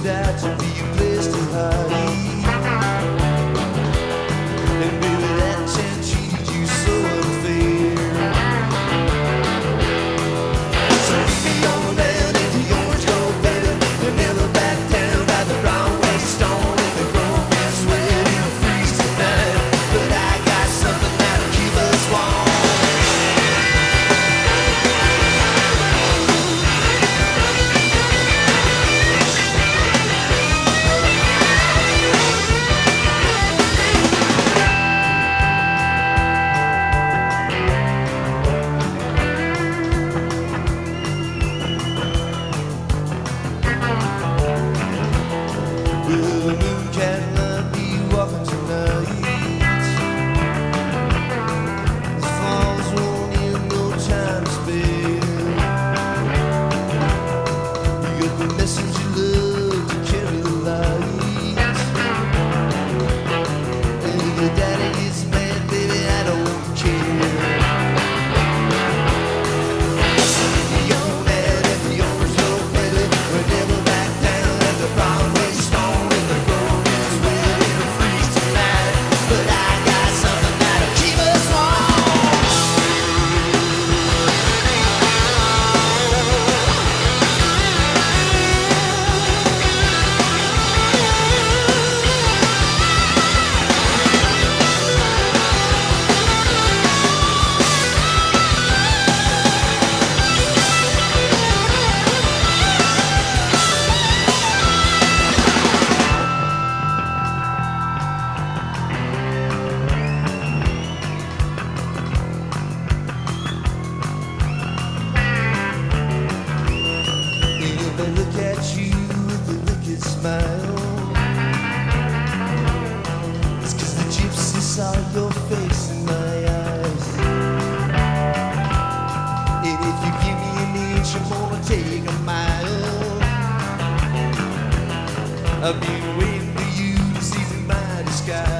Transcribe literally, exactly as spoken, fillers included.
out to be a place to hide. And baby, that chance treated you so unfair. So leave me on down into the orange grove, baby, and never back down by the Broadway stone in the grove. Guess where it'll freeze tonight, but I got something that'll keep us warm. The moon cannot be walking tonight. The falls won't need no time to spare. You got the message you love to carry the light. And if your daddy gets mad, baby, I don't care. So leave me on that at the orange grove, baby, we'll never back down at the Broadway stone. They look at you with a wicked smile. It's 'cause the gypsy saw your face in my eyes. And if you give me an inch, I'm gonna take a mile. I've been waiting for you to see through my disguise.